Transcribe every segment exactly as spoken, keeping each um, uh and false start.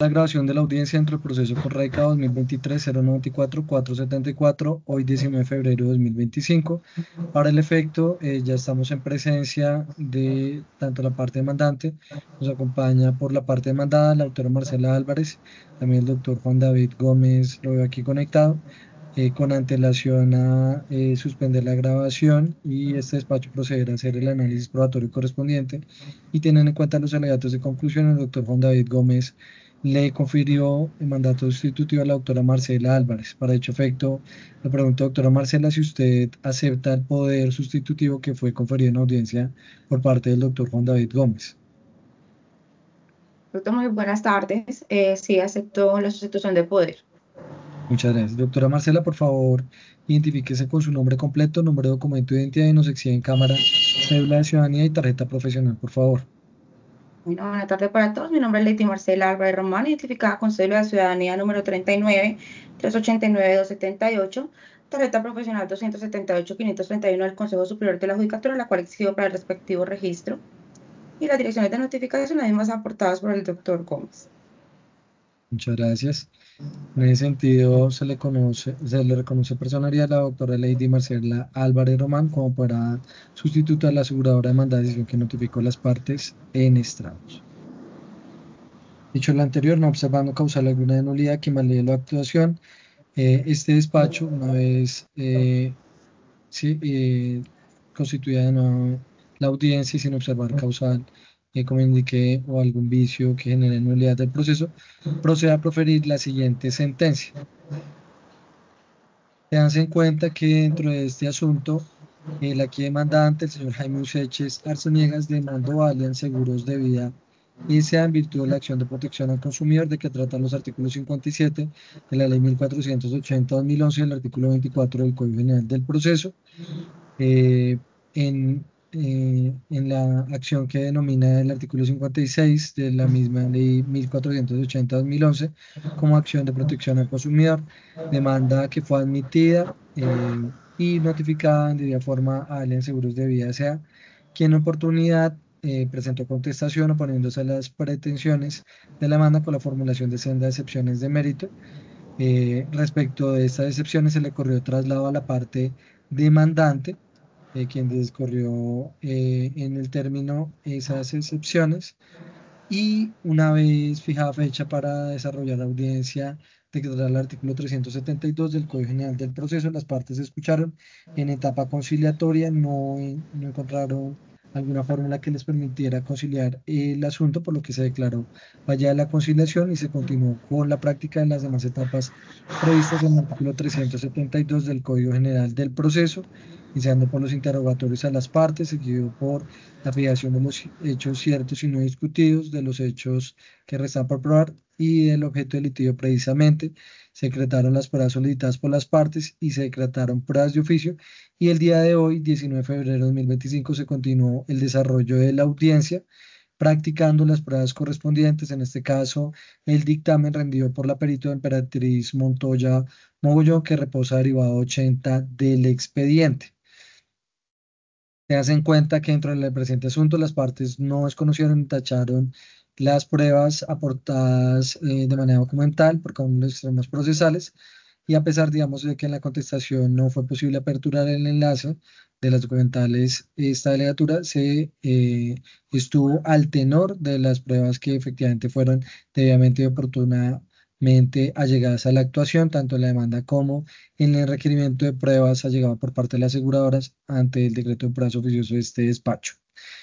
La grabación de la audiencia dentro del proceso con radica dos mil veintitrés cero noventa y cuatro cuatrocientos setenta y cuatro, hoy diecinueve de febrero de dos mil veinticinco. Para el efecto, eh, ya estamos en presencia de tanto la parte demandante, nos acompaña por la parte demandada la doctora Marcela Álvarez, también el doctor Juan David Gómez, lo veo aquí conectado, eh, con antelación a eh, suspender la grabación y este despacho procederá a hacer el análisis probatorio correspondiente y teniendo en cuenta los alegatos de conclusión, el doctor Juan David Gómez le confirió el mandato sustitutivo a la doctora Marcela Álvarez. Para dicho efecto, le pregunto, doctora Marcela, si usted acepta el poder sustitutivo que fue conferido en audiencia por parte del doctor Juan David Gómez. Doctor, muy buenas tardes. Eh, sí, acepto la sustitución de poder. Muchas gracias. Doctora Marcela, por favor, identifíquese con su nombre completo, número de documento de identidad y nos exhibe en cámara, cédula de ciudadanía y tarjeta profesional, por favor. Bueno, buenas tardes para todos. Mi nombre es Leti Marcela Álvarez Román, identificada con cédula de ciudadanía número treinta y nueve, trescientos ochenta y nueve, doscientos setenta y ocho, tarjeta profesional doscientos setenta y ocho, quinientos treinta y uno del Consejo Superior de la Judicatura, la cual exigió para el respectivo registro, y las direcciones de notificación, las mismas aportadas por el doctor Gómez. Muchas gracias. En ese sentido, se le conoce, se le reconoce personalidad a la doctora Lady Marcela Álvarez Román como para sustituto a la aseguradora de demanda de decisión que notificó las partes en estrados. Dicho lo anterior, no observando causal alguna de nulidad que invalide la actuación, eh, este despacho, una vez eh, sí, eh, constituida de nuevo la audiencia y sin observar causal, eh, como indiqué, o algún vicio que genere nulidad del proceso, procede a proferir la siguiente sentencia. Tenganse en cuenta que dentro de este asunto, el aquí demandante, el señor Jaime Useches Arzoniegas, demandó a Allianz Seguros de Vida y sea en virtud de la acción de protección al consumidor de que tratan los artículos cincuenta y siete de la Ley mil cuatrocientos ochenta de dos mil once y el artículo veinticuatro del Código General del Proceso, eh, en, eh, en la acción que denomina el artículo cincuenta y seis de la misma ley mil cuatrocientos ochenta de dos mil once como acción de protección al consumidor, demanda que fue admitida eh, y notificada en debida forma a Allianz Seguros de Vida S A, quien en oportunidad eh, presentó contestación oponiéndose a las pretensiones de la demanda con la formulación de sendas excepciones de mérito. Eh, respecto de estas excepciones, se le corrió traslado a la parte demandante, eh, quien discorrió eh, en el término esas excepciones. Y una vez fijada fecha para desarrollar la audiencia, declarar el artículo trescientos setenta y dos del Código General del Proceso, las partes se escucharon en etapa conciliatoria, no, en- no encontraron alguna fórmula que les permitiera conciliar el asunto, por lo que se declaró fallada la conciliación y se continuó con la práctica de las demás etapas previstas en el artículo trescientos setenta y dos del Código General del Proceso, iniciando por los interrogatorios a las partes, seguido por la fijación de los hechos ciertos y no discutidos, de los hechos que restan por probar y del objeto del litigio precisamente. Se decretaron las pruebas solicitadas por las partes y se decretaron pruebas de oficio. Y el día de hoy, diecinueve de febrero de dos mil veinticinco, se continuó el desarrollo de la audiencia, practicando las pruebas correspondientes, en este caso el dictamen rendido por la perito Emperatriz Montoya Mogollón, que reposa derivado ochenta del expediente. Tengas en cuenta que dentro del presente asunto las partes no desconocieron ni tacharon las pruebas aportadas eh, de manera documental por cada uno de los extremos procesales y a pesar, digamos, de que en la contestación no fue posible aperturar el enlace de las documentales, esta delegatura se eh, estuvo al tenor de las pruebas que efectivamente fueron debidamente y oportunamente allegadas a la actuación, tanto en la demanda como en el requerimiento de pruebas allegado por parte de las aseguradoras ante el decreto de pruebas oficioso de este despacho.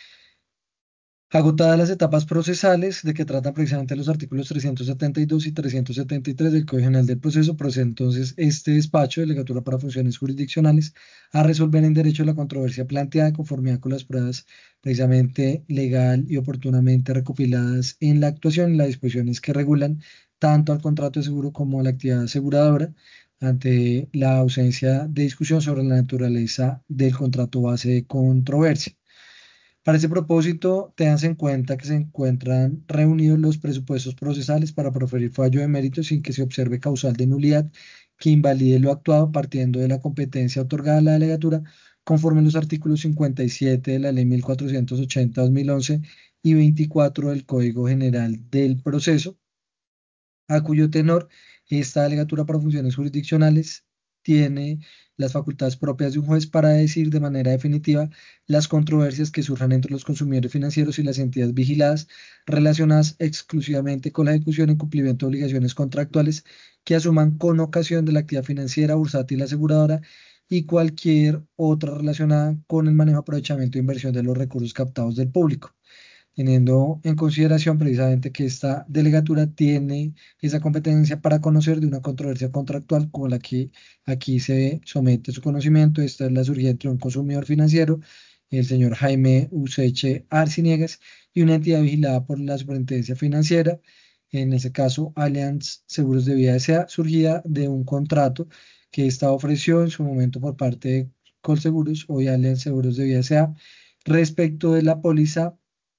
Agotadas las etapas procesales de que tratan precisamente los artículos trescientos setenta y dos y trescientos setenta y tres del Código General del Proceso, procede entonces este despacho de delegatura para funciones jurisdiccionales a resolver en derecho la controversia planteada en conformidad con las pruebas precisamente legal y oportunamente recopiladas en la actuación y las disposiciones que regulan tanto al contrato de seguro como a la actividad aseguradora ante la ausencia de discusión sobre la naturaleza del contrato base de controversia. Para ese propósito, tengas en cuenta que se encuentran reunidos los presupuestos procesales para proferir fallo de mérito sin que se observe causal de nulidad que invalide lo actuado partiendo de la competencia otorgada a la delegatura conforme a los artículos cincuenta y siete de la Ley mil cuatrocientos ochenta de dos mil once y veinticuatro del Código General del Proceso. a cuyo tenor esta delegatura para funciones jurisdiccionales tiene las facultades propias de un juez para decir de manera definitiva las controversias que surjan entre los consumidores financieros y las entidades vigiladas relacionadas exclusivamente con la ejecución y cumplimiento de obligaciones contractuales que asuman con ocasión de la actividad financiera, bursátil, aseguradora y cualquier otra relacionada con el manejo, aprovechamiento e inversión de los recursos captados del público, teniendo en consideración precisamente que esta delegatura tiene esa competencia para conocer de una controversia contractual como la que aquí se somete a su conocimiento. Esta es la surgida entre un consumidor financiero, el señor Jaime Useche Arciniegas, y una entidad vigilada por la Superintendencia Financiera, en ese caso Allianz Seguros de Vida S A, surgida de un contrato que esta ofreció en su momento por parte de Colseguros, hoy Allianz Seguros de Vida S A, respecto de la póliza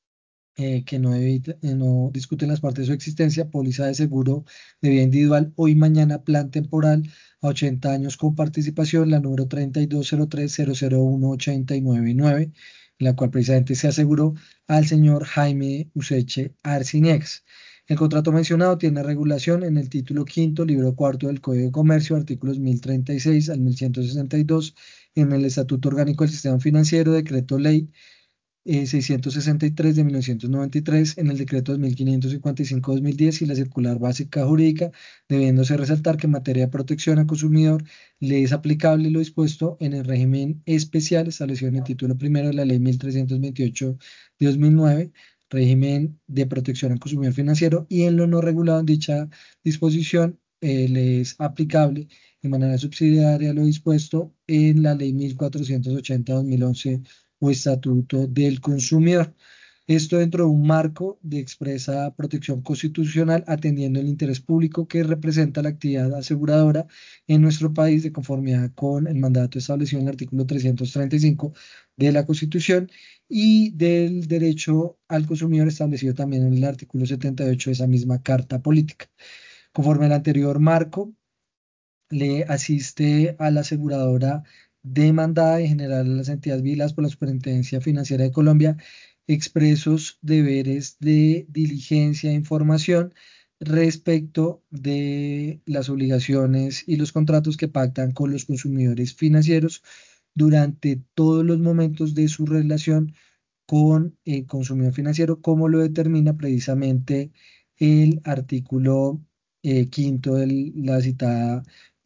eh, que no, evita- eh, no discuten las partes de su existencia, póliza de seguro de vida individual, hoy mañana plan temporal a ochenta años con participación, la número treinta y dos cero tres cero cero uno ochenta y nueve nueve, en la cual precisamente se aseguró al señor Jaime Useche Arciniegas. El contrato mencionado tiene regulación en el título quinto, libro cuarto del Código de Comercio, artículos mil treinta y seis al mil ciento sesenta y dos, en el Estatuto Orgánico del Sistema Financiero, Decreto Ley eh, seiscientos sesenta y tres de mil novecientos noventa y tres, en el decreto dos mil quinientos cincuenta y cinco de dos mil diez y la circular básica jurídica, debiéndose resaltar que en materia de protección al consumidor le es aplicable lo dispuesto en el régimen especial establecido en el título primero de la ley mil trescientos veintiocho de dos mil nueve, régimen de protección al consumidor financiero, y en lo no regulado en dicha disposición eh, le es aplicable de manera subsidiaria lo dispuesto en la ley mil cuatrocientos ochenta de dos mil once o Estatuto del Consumidor. Esto dentro de un marco de expresa protección constitucional, atendiendo el interés público que representa la actividad aseguradora en nuestro país, de conformidad con el mandato establecido en el artículo trescientos treinta y cinco de la Constitución y del derecho al consumidor establecido también en el artículo setenta y ocho de esa misma Carta Política. Conforme al anterior marco, le asiste a la aseguradora demandada y en general a las entidades vigiladas por la Superintendencia Financiera de Colombia expresos deberes de diligencia e información respecto de las obligaciones y los contratos que pactan con los consumidores financieros durante todos los momentos de su relación con el consumidor financiero, como lo determina precisamente el artículo eh, quinto de la citada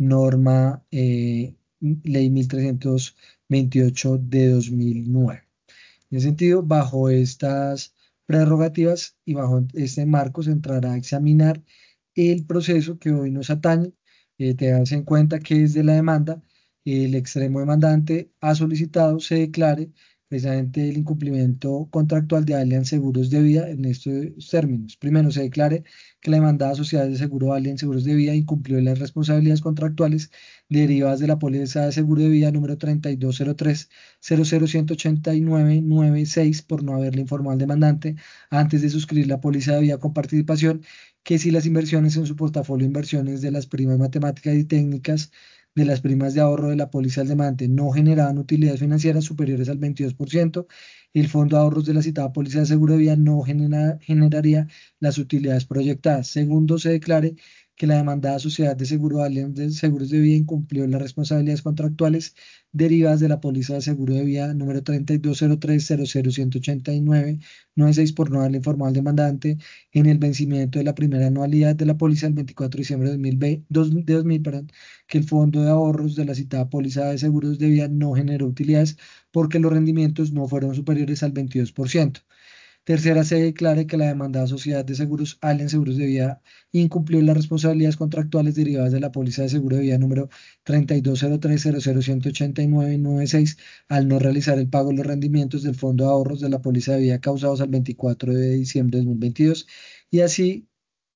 norma eh, ley mil trescientos veintiocho de dos mil nueve. En ese sentido, bajo estas prerrogativas y bajo este marco se entrará a examinar el proceso que hoy nos atañe. Eh, tengas en cuenta que desde la demanda, el extremo demandante ha solicitado se declare precisamente el incumplimiento contractual de Allianz Seguros de Vida en estos términos. Primero, se declare que la demandada sociedad de seguro Allianz Seguros de Vida incumplió las responsabilidades contractuales derivadas de la póliza de seguro de vida número treinta y dos cero tres cero cero ciento ochenta y nueve noventa y seis por no haberle informado al demandante antes de suscribir la póliza de vida con participación que si las inversiones en su portafolio, inversiones de las primas matemáticas y técnicas de las primas de ahorro de la póliza del demandante no generaban utilidades financieras superiores al veintidós por ciento, el fondo de ahorros de la citada póliza de seguro de vida no genera- generaría las utilidades proyectadas. Segundo, se declare que la demandada sociedad de seguro Allianz de Seguros de Vida incumplió las responsabilidades contractuales derivadas de la póliza de seguro de vida número treinta y dos cero tres cero cero ciento ochenta y nueve noventa y seis por no haberle informado al demandante en el vencimiento de la primera anualidad de la póliza el veinticuatro de diciembre de dos mil veinte, dos- de dos mil, perdón, que el fondo de ahorros de la citada póliza de seguros de vida no generó utilidades porque los rendimientos no fueron superiores al veintidós por ciento. Tercera, se declara que la demandada sociedad de seguros Allianz Seguros de Vida incumplió las responsabilidades contractuales derivadas de la póliza de seguro de vida número treinta y dos cero tres cero cero ciento ochenta y nueve noventa y seis al no realizar el pago de los rendimientos del fondo de ahorros de la póliza de vida causados al veinticuatro de diciembre de dos mil veintidós, y así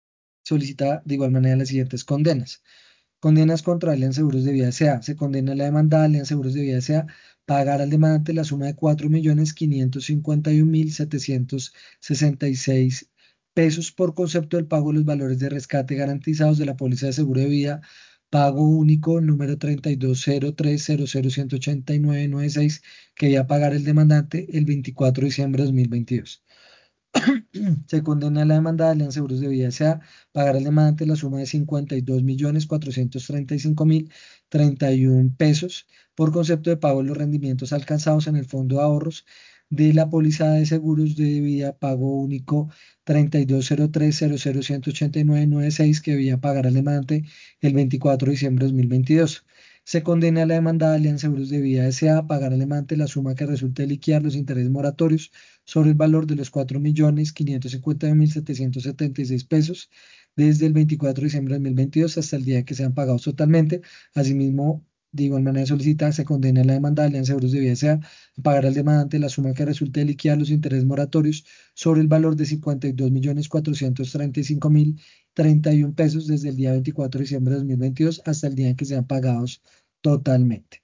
solicita de igual manera las siguientes condenas. Condenas contra Allianz Seguros de Vida S A. Se condena a la demandada Allianz Seguros de Vida S A pagar al demandante la suma de cuatro millones quinientos cincuenta y un mil setecientos sesenta y seis pesos por concepto del pago de los valores de rescate garantizados de la póliza de seguro de vida, pago único número treinta y dos cero tres cero cero ciento ochenta y nueve noventa y seis que debía pagar el demandante el veinticuatro de diciembre de dos mil veintidós. Se condena a la demandada Alianza Seguros de Vida S A a pagar al demandante la suma de cincuenta y dos millones cuatrocientos treinta y cinco mil treinta y uno pesos por concepto de pago de los rendimientos alcanzados en el fondo de ahorros de la póliza de seguros de vida pago único treinta y dos cero tres cero cero ciento ochenta y nueve noventa y seis que debía pagar al demandante el veinticuatro de diciembre de dos mil veintidós. Se condena a la demandada Alianza Seguros de Vida S A a pagar al demandante la suma que resulte de liquidar los intereses moratorios sobre el valor de los cuatro millones quinientos cincuenta mil setecientos setenta y seis pesos desde el veinticuatro de diciembre de dos mil veintidós hasta el día que sean pagados totalmente. Asimismo, de igual manera solicitada, se condena a la demanda de Alianza Seguros de Vida S A a pagar al demandante la suma que resulte de liquidar los intereses moratorios sobre el valor de cincuenta y dos millones cuatrocientos treinta y cinco mil treinta y uno pesos desde el día veinticuatro de diciembre de dos mil veintidós hasta el día en que sean pagados totalmente.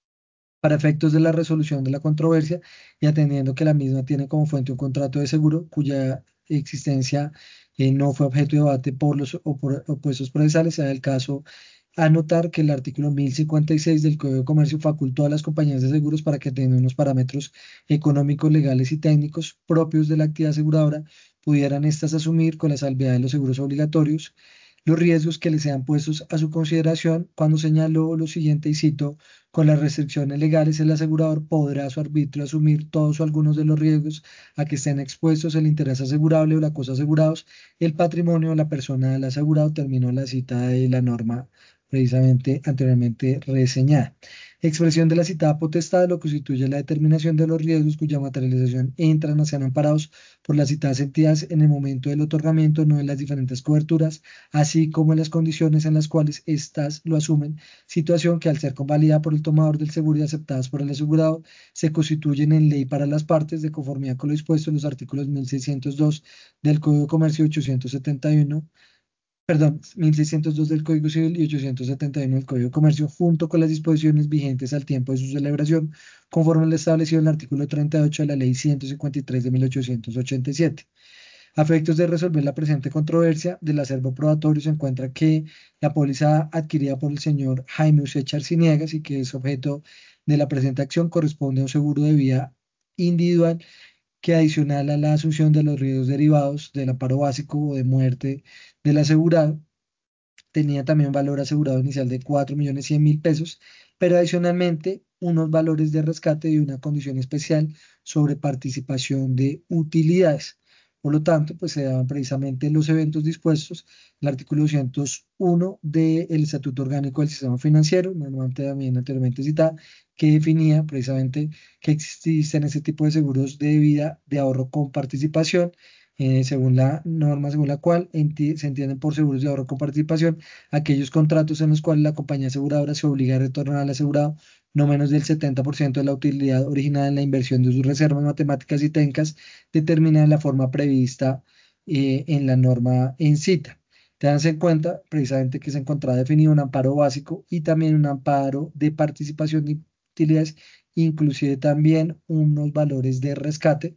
Para efectos de la resolución de la controversia y atendiendo que la misma tiene como fuente un contrato de seguro cuya existencia eh, no fue objeto de debate por los opor- opuestos procesales, se da el caso anotar que el artículo mil cincuenta y seis del Código de Comercio facultó a las compañías de seguros para que tengan unos parámetros económicos, legales y técnicos propios de la actividad aseguradora, pudieran éstas asumir con la salvedad de los seguros obligatorios los riesgos que les sean puestos a su consideración cuando señaló lo siguiente y cito: con las restricciones legales, el asegurador podrá a su arbitrio asumir todos o algunos de los riesgos a que estén expuestos el interés asegurable o la cosa asegurados, el patrimonio o la persona del asegurado. Terminó la cita de la norma precisamente anteriormente reseñada. Expresión de la citada potestad lo constituye la determinación de los riesgos cuya materialización entran a ser amparados por las citadas entidades en el momento del otorgamiento, no en las diferentes coberturas, así como en las condiciones en las cuales éstas lo asumen, situación que al ser convalidada por el tomador del seguro y aceptadas por el asegurado, se constituyen en ley para las partes de conformidad con lo dispuesto en los artículos mil seiscientos dos del Código de Comercio y ochocientos setenta y uno, perdón, mil seiscientos dos del Código Civil y ochocientos setenta y uno del Código de Comercio, junto con las disposiciones vigentes al tiempo de su celebración, conforme lo establecido en el artículo treinta y ocho de la Ley ciento cincuenta y tres de mil ochocientos ochenta y siete. A efectos de resolver la presente controversia del acervo probatorio, se encuentra que la póliza adquirida por el señor Jaime Usecha Arciniegas y que es objeto de la presente acción corresponde a un seguro de vida individual que, adicional a la asunción de los riesgos derivados del amparo básico o de muerte del asegurado, tenía también un valor asegurado inicial de cuatro millones cien mil pesos, pero adicionalmente unos valores de rescate y una condición especial sobre participación de utilidades. Por lo tanto, pues se daban precisamente los eventos dispuestos en el artículo doscientos uno del Estatuto Orgánico del Sistema Financiero, normalmente también anteriormente citada, que definía precisamente que existen ese tipo de seguros de vida de ahorro con participación, eh, según la norma según la cual enti- se entienden por seguros de ahorro con participación aquellos contratos en los cuales la compañía aseguradora se obliga a retornar al asegurado no menos del setenta por ciento de la utilidad originada en la inversión de sus reservas matemáticas y técnicas determinada en la forma prevista eh, en la norma en cita. Tenganse en cuenta precisamente que se encontraba definido un amparo básico y también un amparo de participación de utilidades, inclusive también unos valores de rescate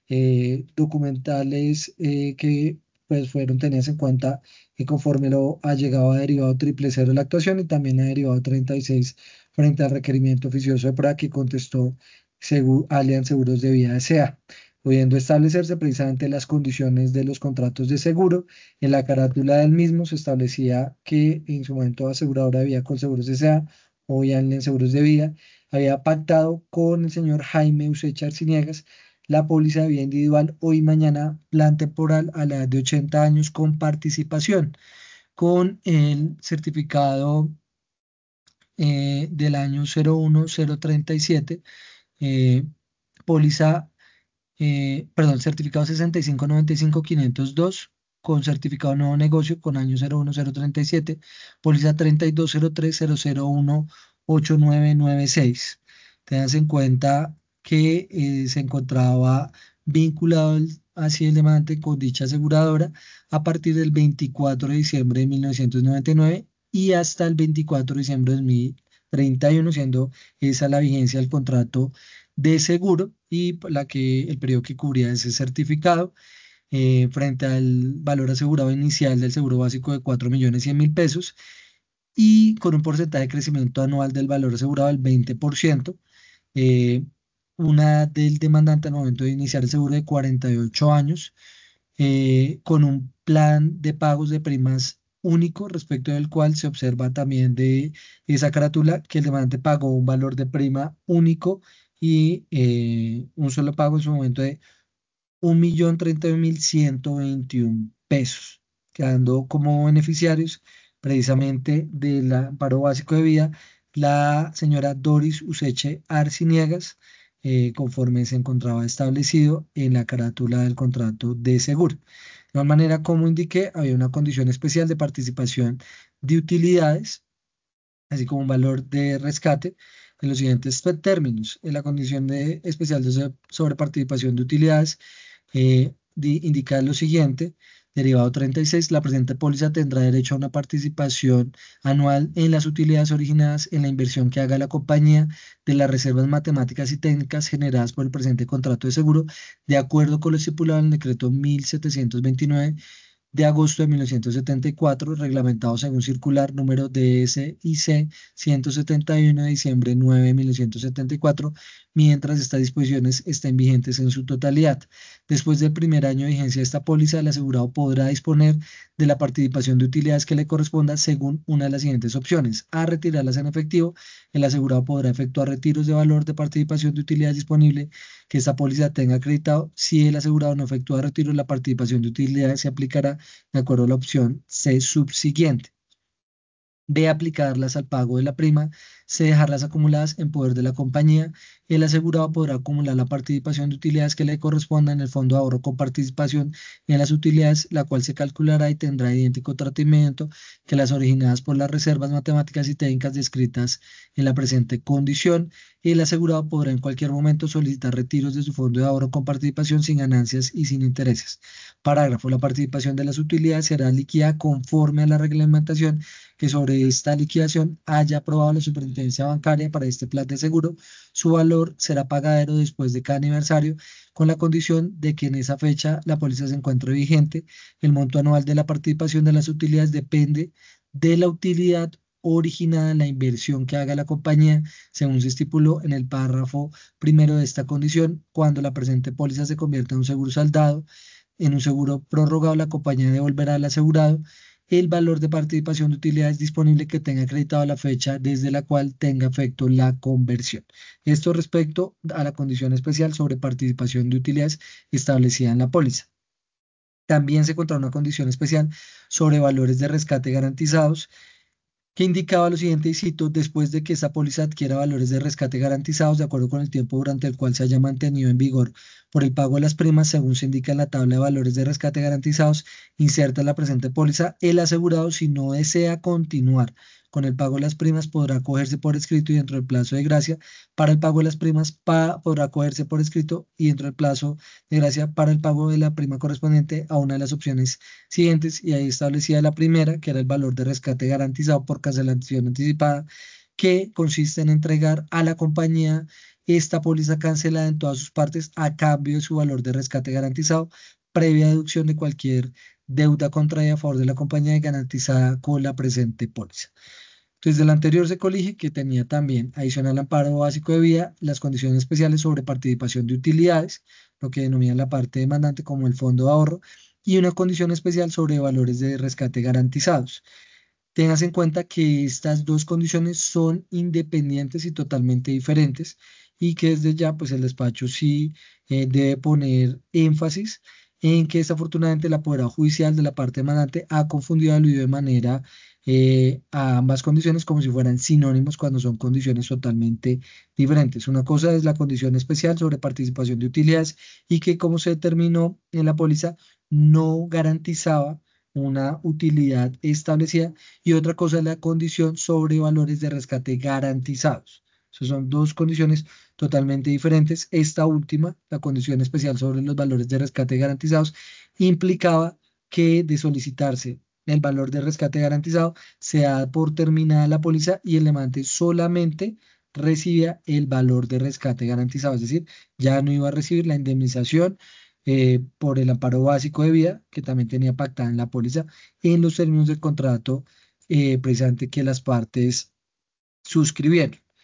eh, documentales eh, que pues fueron tenidas en cuenta y conforme lo ha llegado a derivado triple cero de la actuación y también a derivado treinta y seis frente al requerimiento oficioso de prueba que contestó Segu- Allianz Seguros de Vida S A, pudiendo establecerse precisamente las condiciones de los contratos de seguro. En la carátula del mismo se establecía que en su momento aseguradora de vida con Seguros S A, hoy Allianz Seguros de Vida, había pactado con el señor Jaime Usecha Arciniegas la póliza de vida individual hoy y mañana, plan temporal a la edad de ochenta años con participación, con el certificado eh, del año cero uno cero treinta y siete, eh, póliza, eh, perdón, certificado sesenta y cinco noventa y cinco quinientos dos, con certificado nuevo negocio con año cero uno cero treinta y siete, póliza treinta y dos cero tres cero cero uno ocho nueve nueve seis. Tengas en cuenta que eh, se encontraba vinculado el- así el demandante con dicha aseguradora a partir del veinticuatro de diciembre de mil novecientos noventa y nueve y hasta el veinticuatro de diciembre de dos mil treinta y uno, siendo esa la vigencia del contrato de seguro y la que, el periodo que cubría ese certificado, eh, frente al valor asegurado inicial del seguro básico de cuatro millones cien mil pesos y con un porcentaje de crecimiento anual del valor asegurado del veinte por ciento. eh, una del demandante al momento de iniciar el seguro de cuarenta y ocho años, eh, con un plan de pagos de primas único, respecto del cual se observa también de esa carátula que el demandante pagó un valor de prima único y eh, un solo pago en su momento de un millón treinta y un mil ciento veintiún pesos, quedando como beneficiarios precisamente del amparo básico de vida la señora Doris Useche Arciniegas, eh, conforme se encontraba establecido en la carátula del contrato de seguro. De igual manera, como indiqué, había una condición especial de participación de utilidades, así como un valor de rescate en los siguientes términos. En la condición de especial de so- sobreparticipación de utilidades, eh, di- indica lo siguiente: derivado treinta y seis, la presente póliza tendrá derecho a una participación anual en las utilidades originadas en la inversión que haga la compañía de las reservas matemáticas y técnicas generadas por el presente contrato de seguro, de acuerdo con lo estipulado en el decreto mil setecientos veintinueve de agosto de mil novecientos setenta y cuatro, reglamentado según circular número D S I C ciento setenta y uno de diciembre nueve de mil novecientos setenta y cuatro, mientras estas disposiciones estén vigentes en su totalidad. Después del primer año de vigencia de esta póliza, el asegurado podrá disponer de la participación de utilidades que le corresponda según una de las siguientes opciones: A, retirarlas en efectivo. El asegurado podrá efectuar retiros de valor de participación de utilidades disponible que esta póliza tenga acreditado. Si el asegurado no efectúa retiros, la participación de utilidades se aplicará de acuerdo a la opción C subsiguiente. B, aplicarlas al pago de la prima. C, dejarlas acumuladas en poder de la compañía. El asegurado podrá acumular la participación de utilidades que le corresponda en el fondo de ahorro con participación en las utilidades, la cual se calculará y tendrá idéntico tratamiento que las originadas por las reservas matemáticas y técnicas descritas en la presente condición. El asegurado podrá en cualquier momento solicitar retiros de su fondo de ahorro con participación sin ganancias y sin intereses. Parágrafo. La participación de las utilidades será liquidada conforme a la reglamentación que sobre esta liquidación haya aprobado la superintendencia bancaria para este plan de seguro. Su valor será pagadero después de cada aniversario, con la condición de que en esa fecha la póliza se encuentre vigente. El monto anual de la participación de las utilidades depende de la utilidad originada en la inversión que haga la compañía, según se estipuló en el párrafo primero de esta condición. Cuando la presente póliza se convierta en un seguro saldado, en un seguro prorrogado, la compañía devolverá al asegurado el valor de participación de utilidades disponible que tenga acreditado la fecha desde la cual tenga efecto la conversión. Esto respecto a la condición especial sobre participación de utilidades establecida en la póliza. También se encontró una condición especial sobre valores de rescate garantizados, que indicaba lo siguiente, y cito: después de que esta póliza adquiera valores de rescate garantizados de acuerdo con el tiempo durante el cual se haya mantenido en vigor por el pago de las primas, según se indica en la tabla de valores de rescate garantizados inserta en la presente póliza, el asegurado, si no desea continuar con el pago de las primas, podrá acogerse por escrito y dentro del plazo de gracia para el pago de las primas, pa- podrá acogerse por escrito y dentro del plazo de gracia para el pago de la prima correspondiente a una de las opciones siguientes, y ahí establecía la primera, que era el valor de rescate garantizado por cancelación anticipada, que consiste en entregar a la compañía esta póliza cancelada en todas sus partes a cambio de su valor de rescate garantizado, previa deducción de cualquier deuda contraída a favor de la compañía y garantizada con la presente póliza. Entonces, del anterior se colige que tenía también adicional al amparo básico de vida las condiciones especiales sobre participación de utilidades, lo que denomina la parte demandante como el fondo de ahorro, y una condición especial sobre valores de rescate garantizados. Tengas en cuenta que estas dos condiciones son independientes y totalmente diferentes, y que desde ya pues el despacho sí eh, debe poner énfasis en que desafortunadamente el apoderado judicial de la parte demandante ha confundido aludido de manera eh, a ambas condiciones como si fueran sinónimos cuando son condiciones totalmente diferentes. Una cosa es la condición especial sobre participación de utilidades y que, como se determinó en la póliza, no garantizaba una utilidad establecida, y otra cosa es la condición sobre valores de rescate garantizados. Esas son dos condiciones totalmente diferentes. Esta última, la condición especial sobre los valores de rescate garantizados, implicaba que de solicitarse el valor de rescate garantizado se da por terminada la póliza y el demandante solamente recibía el valor de rescate garantizado, es decir, ya no iba a recibir la indemnización eh, por el amparo básico de vida que también tenía pactada en la póliza en los términos del contrato, eh, precisamente que las partes suscribieron.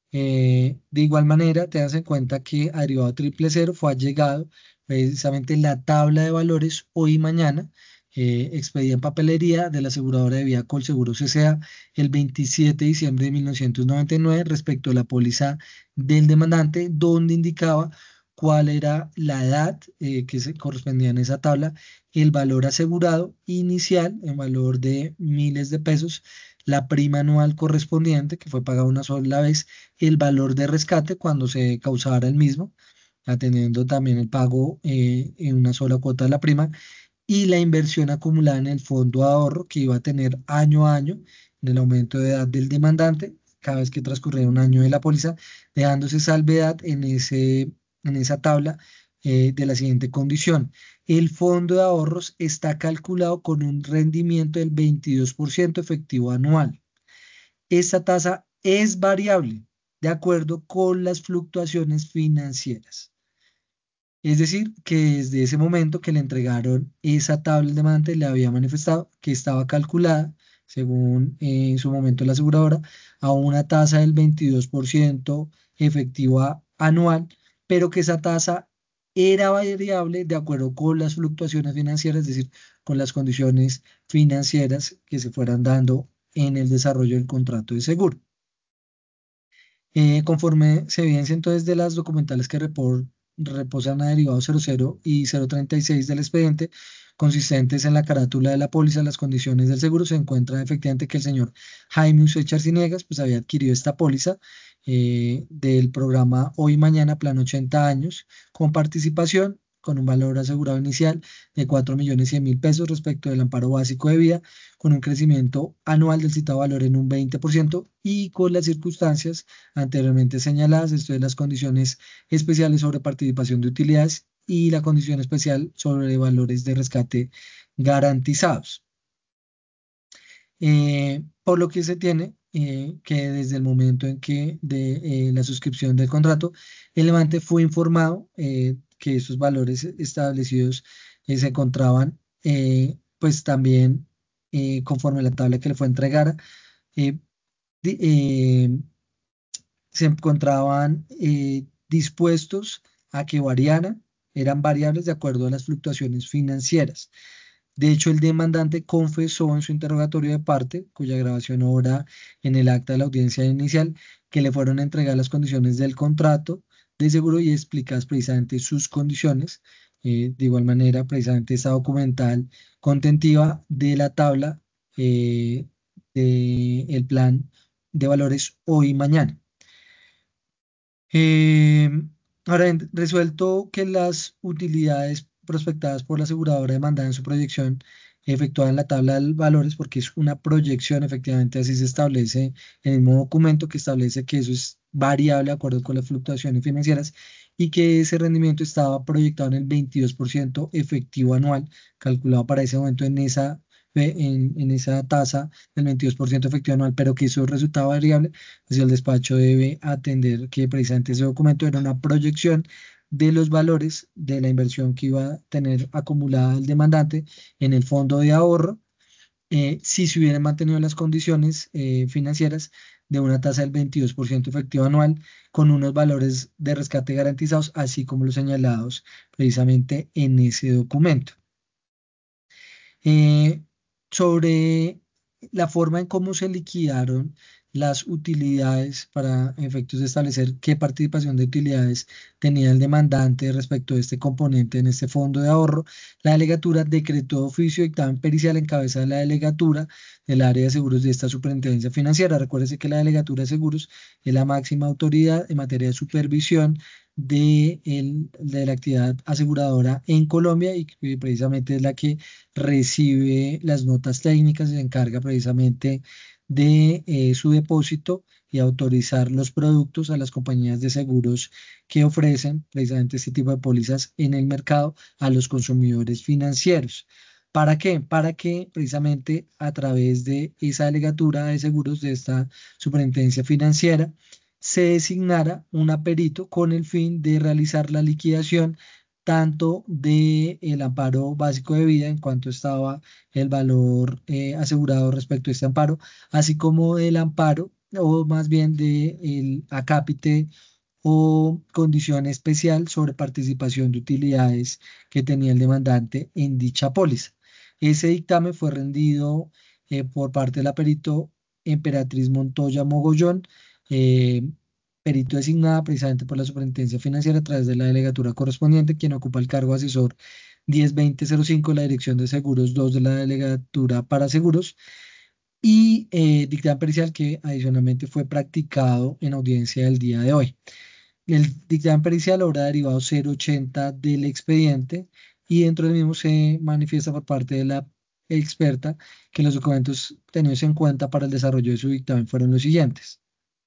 Eh, de igual manera, tengas en cuenta que a derivado triple cero fue allegado precisamente la tabla de valores hoy y mañana, eh, expedida en papelería de la aseguradora de vida Colseguros S A el veintisiete de diciembre de mil novecientos noventa y nueve respecto a la póliza del demandante, donde indicaba cuál era la edad eh, que se correspondía en esa tabla, el valor asegurado inicial en valor de miles de pesos, la prima anual correspondiente, que fue pagada una sola vez, el valor de rescate cuando se causara el mismo, atendiendo también el pago eh, en una sola cuota de la prima, y la inversión acumulada en el fondo de ahorro que iba a tener año a año en el aumento de edad del demandante, cada vez que transcurría un año de la póliza, dejándose salvedad en ese, en esa tabla eh, de la siguiente condición. El fondo de ahorros está calculado con un rendimiento del veintidós por ciento efectivo anual. Esta tasa es variable de acuerdo con las fluctuaciones financieras. Es decir, que desde ese momento que le entregaron esa tabla de demandante, le había manifestado que estaba calculada, según eh, en su momento la aseguradora, a una tasa del veintidós por ciento efectiva anual, pero que esa tasa era variable de acuerdo con las fluctuaciones financieras, es decir, con las condiciones financieras que se fueran dando en el desarrollo del contrato de seguro. Eh, conforme se evidencia entonces de las documentales que repor- reposan a derivados cero cero y cero treinta y seis del expediente, consistentes en la carátula de la póliza, las condiciones del seguro, se encuentra efectivamente que el señor Jaime Usech Arciniegas pues había adquirido esta póliza eh, del programa Hoy y Mañana Plan ochenta años con participación con un valor asegurado inicial de cuatro millones cien mil pesos respecto del amparo básico de vida, con un crecimiento anual del citado valor en un veinte por ciento y con las circunstancias anteriormente señaladas, esto es las condiciones especiales sobre participación de utilidades y la condición especial sobre valores de rescate garantizados. Eh, por lo que se tiene eh, que desde el momento en que de eh, la suscripción del contrato, el levante fue informado eh, que esos valores establecidos eh, se encontraban eh, pues también eh, conforme a la tabla que le fue entregada. eh, di- eh, Se encontraban eh, dispuestos a que variaran, eran variables de acuerdo a las fluctuaciones financieras. De hecho, el demandante confesó en su interrogatorio de parte, cuya grabación obra en el acta de la audiencia inicial, que le fueron entregadas las condiciones del contrato de seguro y explicadas precisamente sus condiciones. Eh, de igual manera, precisamente esta documental contentiva de la tabla eh, del plan de valores hoy y mañana. Eh, Ahora, en- resuelto que las utilidades prospectadas por la aseguradora demandada en su proyección efectuada en la tabla de valores, porque es una proyección, efectivamente así se establece en el mismo documento que establece que eso es variable de acuerdo con las fluctuaciones financieras y que ese rendimiento estaba proyectado en el veintidós por ciento efectivo anual, calculado para ese momento en esa, en, en esa tasa del veintidós por ciento efectivo anual, pero que eso resultaba variable, pues el despacho debe atender que precisamente ese documento era una proyección de los valores de la inversión que iba a tener acumulada el demandante en el fondo de ahorro, eh, si se hubieran mantenido las condiciones eh, financieras de una tasa del veintidós por ciento efectivo anual con unos valores de rescate garantizados, así como los señalados precisamente en ese documento. Eh, Sobre la forma en cómo se liquidaron las utilidades para efectos de establecer qué participación de utilidades tenía el demandante respecto de este componente en este fondo de ahorro, la delegatura decretó oficio de dictamen pericial en cabeza de la delegatura del área de seguros de esta superintendencia financiera. Recuérdese que la delegatura de seguros es la máxima autoridad en materia de supervisión de, el- de la actividad aseguradora en Colombia y que precisamente es la que recibe las notas técnicas y se encarga precisamente de eh, su depósito y autorizar los productos a las compañías de seguros que ofrecen precisamente este tipo de pólizas en el mercado a los consumidores financieros. ¿Para qué? Para que precisamente a través de esa delegatura de seguros de esta superintendencia financiera se designara un aperito con el fin de realizar la liquidación tanto del amparo básico de vida en cuanto estaba el valor eh, asegurado respecto a este amparo, así como del amparo o más bien de el acápite o condición especial sobre participación de utilidades que tenía el demandante en dicha póliza. Ese dictamen fue rendido eh, por parte de la perito Emperatriz Montoya Mogollón, eh, perito designada precisamente por la Superintendencia Financiera a través de la delegatura correspondiente, quien ocupa el cargo de asesor diez veinte cero cinco, la Dirección de Seguros dos de la Delegatura para Seguros, y eh, dictamen pericial que adicionalmente fue practicado en audiencia del día de hoy. El dictamen pericial obra derivado cero ochenta del expediente y dentro del mismo se manifiesta por parte de la experta que los documentos tenidos en cuenta para el desarrollo de su dictamen fueron los siguientes.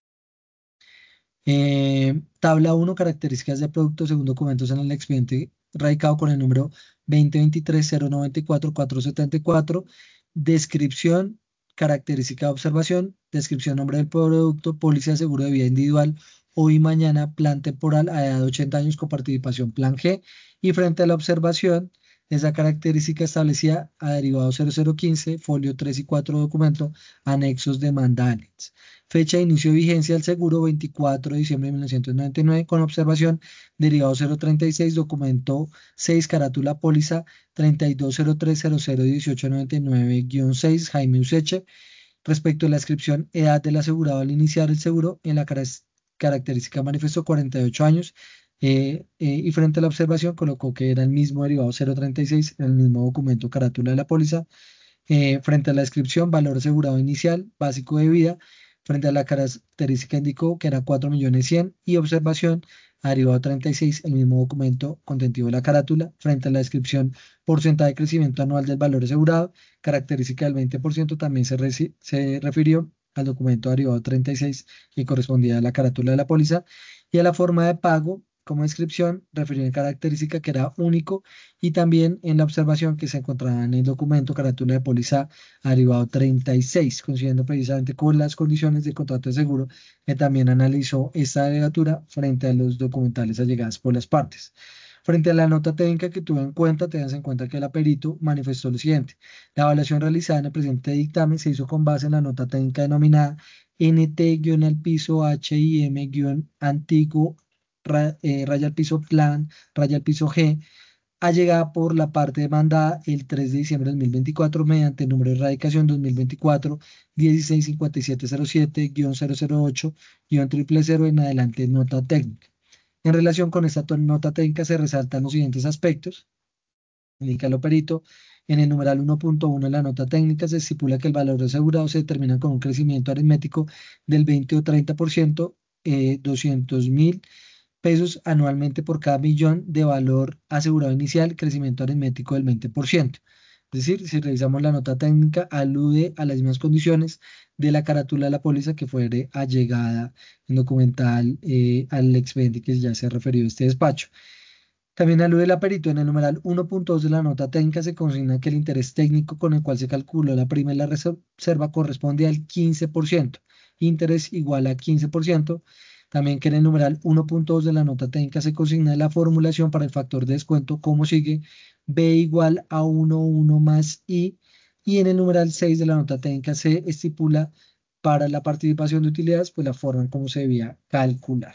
Eh, tabla uno, características de producto según documentos en el expediente radicado con el número veinte veintitrés cero noventa y cuatro cuatrocientos setenta y cuatro. Descripción, característica de observación, descripción, nombre del producto, póliza de seguro de vida individual, hoy y mañana, plan temporal a edad de ochenta años con participación plan G. Y frente a la observación, esa característica establecida a derivado cero cero quince, folio tres y cuatro documento, anexos demandantes. Fecha de inicio de vigencia del seguro veinticuatro de diciembre de mil novecientos noventa y nueve con observación derivado cero treinta y seis, documento seis, carátula póliza treinta y dos cero tres cero cero dieciocho noventa y nueve guion seis, Jaime Useche. Respecto a la inscripción, edad del asegurado al iniciar el seguro, en la característica manifestó cuarenta y ocho años, eh, eh, y frente a la observación colocó que era el mismo derivado cero treinta y seis en el mismo documento carátula de la póliza. Eh, frente a la descripción, valor asegurado inicial, básico de vida. Frente a la característica indicó que era cuatro millones cien y observación, derivado treinta y seis, el mismo documento contenido de la carátula. Frente a la descripción, porcentaje de crecimiento anual del valor asegurado, característica del veinte por ciento, también se, reci- se refirió al documento derivado treinta y seis que correspondía a la carátula de la póliza. Y a la forma de pago, como descripción, refirió en característica que era único y también en la observación que se encontraba en el documento carátula de póliza derivado treinta y seis, coincidiendo precisamente con las condiciones del contrato de seguro que también analizó esta delegatura frente a los documentales allegados por las partes. Frente a la nota técnica que tuvo en cuenta, tengas en cuenta que el aperito manifestó lo siguiente. La evaluación realizada en el presente dictamen se hizo con base en la nota técnica denominada N T-al piso H I M-antiguo ra- eh, raya al piso plan, raya al piso G, allegada por la parte demandada el tres de diciembre de dos mil veinticuatro mediante el número de erradicación dos mil veinticuatro dieciséis cincuenta y siete cero siete cero cero ocho triple cero en adelante nota técnica. En relación con esta to- nota técnica se resaltan los siguientes aspectos. Indica el perito. En el numeral uno punto uno de la nota técnica se estipula que el valor asegurado se determina con un crecimiento aritmético del veinte o treinta por ciento, eh, doscientos mil pesos anualmente por cada millón de valor asegurado inicial, crecimiento aritmético del veinte por ciento. Es decir, si revisamos la nota técnica, alude a las mismas condiciones de la carátula de la póliza que fuere allegada en documental eh, al expediente que ya se ha referido a este despacho. También alude la perito en el numeral uno punto dos de la nota técnica se consigna que el interés técnico con el cual se calculó la prima y la reserva corresponde al quince por ciento, interés igual a quince por ciento. También que en el numeral uno punto dos de la nota técnica se consigna la formulación para el factor de descuento como sigue: B igual a uno uno más I. Y en el numeral seis de la nota técnica se estipula para la participación de utilidades, pues la forma en cómo se debía calcular.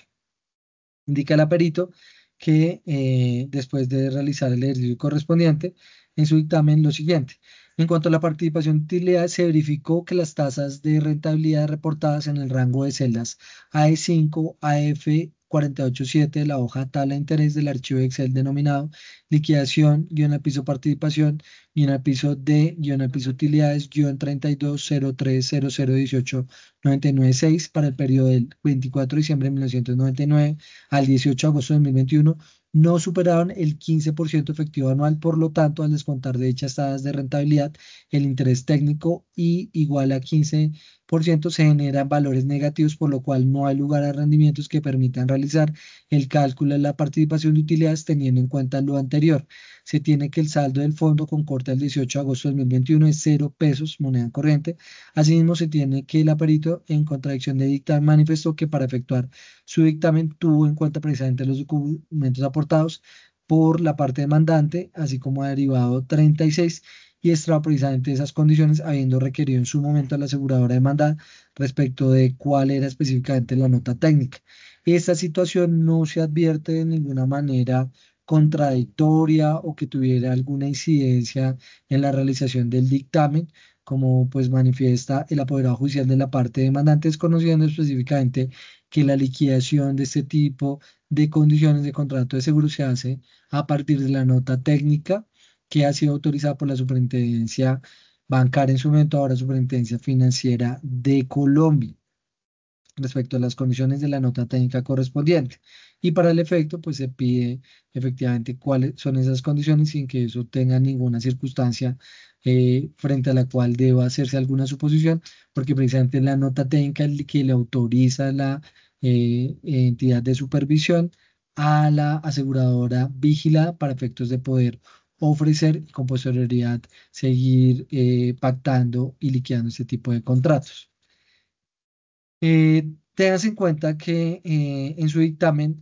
Indica el perito que eh, después de realizar el ejercicio correspondiente, en su dictamen lo siguiente. En cuanto a la participación de utilidad, se verificó que las tasas de rentabilidad reportadas en el rango de celdas A E cinco a F cuatro ocho siete de la hoja tabla de interés del archivo Excel denominado liquidación, guión al piso participación, guión al piso D, guión al piso utilidades, guión treinta y dos cero tres cero cero dieciocho noventa y nueve seis para el periodo del veinticuatro de diciembre de mil novecientos noventa y nueve al dieciocho de agosto de dos mil veintiuno no superaron el quince por ciento efectivo anual, por lo tanto, al descontar de dichas tasas de rentabilidad, el interés técnico y igual a quince por ciento se generan valores negativos, por lo cual no hay lugar a rendimientos que permitan realizar el cálculo de la participación de utilidades teniendo en cuenta lo anterior. Se tiene que el saldo del fondo con corte al dieciocho de agosto de dos mil veintiuno es cero pesos, moneda corriente. Asimismo, se tiene que el aperito en contradicción de dictamen manifestó que para efectuar su dictamen tuvo en cuenta precisamente los documentos aportados por la parte demandante, así como derivado treinta y seis, y extrajo precisamente esas condiciones, habiendo requerido en su momento a la aseguradora demandada respecto de cuál era específicamente la nota técnica. Esta situación no se advierte de ninguna manera contradictoria o que tuviera alguna incidencia en la realización del dictamen, como pues manifiesta el apoderado judicial de la parte demandante, desconociendo específicamente que la liquidación de este tipo de condiciones de contrato de seguro se hace a partir de la nota técnica que ha sido autorizada por la Superintendencia Bancaria en su momento, ahora Superintendencia Financiera de Colombia, respecto a las condiciones de la nota técnica correspondiente. Y para el efecto, pues se pide efectivamente cuáles son esas condiciones sin que eso tenga ninguna circunstancia eh, frente a la cual deba hacerse alguna suposición, porque precisamente la nota técnica es la que le autoriza a la eh, entidad de supervisión a la aseguradora vigilada para efectos de poder ofrecer y con posterioridad seguir eh, pactando y liquidando este tipo de contratos. Eh, tengas en cuenta que eh, en su dictamen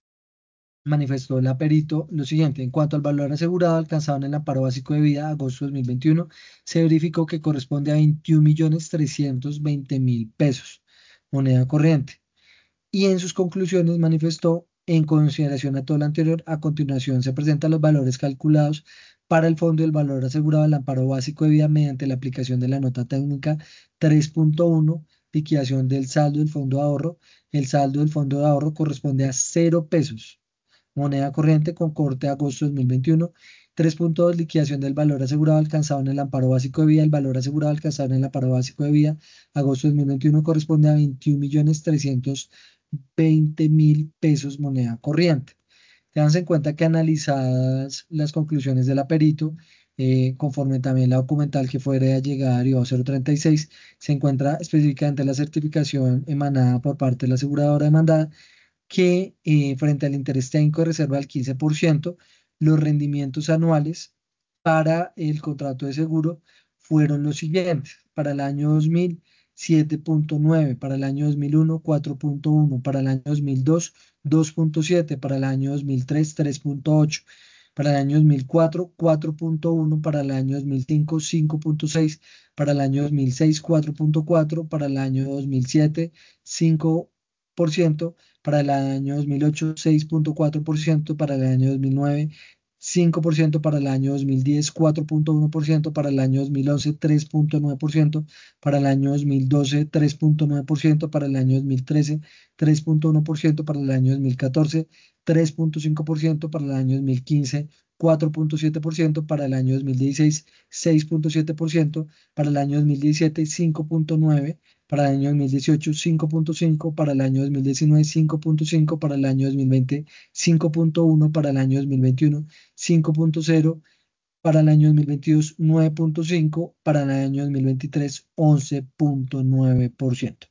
manifestó el perito lo siguiente: en cuanto al valor asegurado alcanzado en el amparo básico de vida, agosto de dos mil veintiuno, se verificó que corresponde a veintiún millones trescientos veinte mil pesos, moneda corriente. Y en sus conclusiones manifestó, en consideración a todo lo anterior, a continuación se presentan los valores calculados para el fondo del valor asegurado del amparo básico de vida mediante la aplicación de la nota técnica tres punto uno, liquidación del saldo del fondo de ahorro. El saldo del fondo de ahorro corresponde a cero pesos, moneda corriente con corte de agosto de dos mil veintiuno. tres punto dos, liquidación del valor asegurado alcanzado en el amparo básico de vida. El valor asegurado alcanzado en el amparo básico de vida, agosto de dos mil veintiuno, corresponde a veintiún millones trescientos veinte mil pesos, moneda corriente. Tengan en cuenta que analizadas las conclusiones del aperito, eh, conforme también la documental que fue de llegar y cero treinta y seis, se encuentra específicamente la certificación emanada por parte de la aseguradora demandada que eh, frente al interés técnico de reserva del quince por ciento, los rendimientos anuales para el contrato de seguro fueron los siguientes: para el año dos mil, siete punto nueve; para el año dos mil uno, cuatro punto uno; para el año dos mil dos, dos punto siete; para el año dos mil tres, tres punto ocho; para el año dos mil cuatro, cuatro punto uno; para el año dos mil cinco, cinco punto seis; para el año dos mil seis, cuatro punto cuatro; para el año dos mil siete, cinco por ciento; para el año dos mil ocho, seis punto cuatro por ciento; para el año dos mil nueve, cinco por ciento; para el año dos mil diez, cuatro punto uno por ciento; para el año dos mil once, tres punto nueve por ciento; para el año dos mil doce, tres punto nueve por ciento; para el año dos mil trece, tres punto uno por ciento; para el año dos mil catorce, tres punto cinco por ciento; para el año dos mil quince, cuatro punto siete por ciento; para el año dos mil dieciséis, seis punto siete por ciento; para el año dos mil diecisiete, cinco punto nueve por ciento; para el año dos mil dieciocho, cinco punto cinco; para el año dos mil diecinueve, cinco punto cinco; para el año dos mil veinte, cinco punto uno; para el año dos mil veintiuno, cinco punto cero; para el año dos mil veintidós, nueve punto cinco; para el año dos mil veintitrés, once punto nueve por ciento.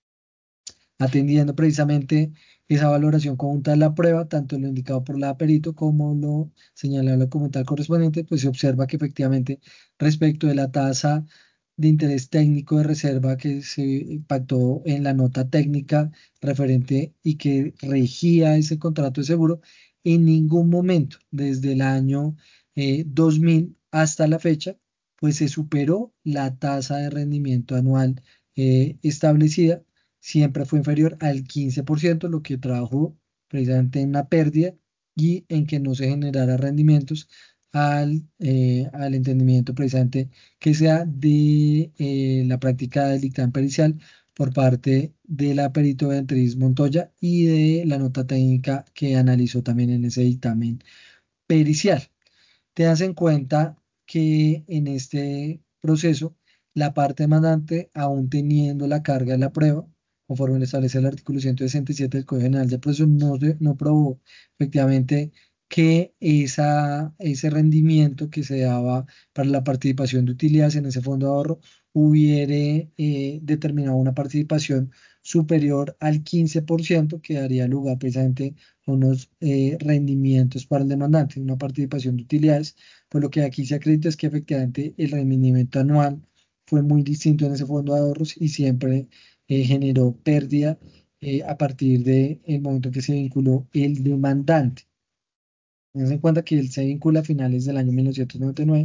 Atendiendo precisamente esa valoración conjunta de la prueba, tanto lo indicado por la perito como lo señalado en el documental correspondiente, pues se observa que efectivamente respecto de la tasa de interés técnico de reserva que se pactó en la nota técnica referente y que regía ese contrato de seguro, en ningún momento desde el año eh, dos mil hasta la fecha, pues se superó la tasa de rendimiento anual eh, establecida. Siempre fue inferior al quince por ciento, lo que trajo precisamente en una pérdida y en que no se generara rendimientos al, eh, al entendimiento precisamente que sea de eh, la práctica del dictamen pericial por parte de la perito Beatriz Montoya y de la nota técnica que analizó también en ese dictamen pericial. Te das en cuenta que en este proceso la parte demandante, aún teniendo la carga de la prueba, conforme lo establece el artículo ciento sesenta y siete del Código General de Proceso, no, se- no probó efectivamente que esa, ese rendimiento que se daba para la participación de utilidades en ese fondo de ahorro hubiere eh, determinado una participación superior al quince por ciento, que daría lugar precisamente unos eh, rendimientos para el demandante, una participación de utilidades. Pues lo que aquí se acredita es que efectivamente el rendimiento anual fue muy distinto en ese fondo de ahorros y siempre eh, generó pérdida eh, a partir del momento en que se vinculó el demandante. Tengan en cuenta que él se vincula a finales del año mil novecientos noventa y nueve,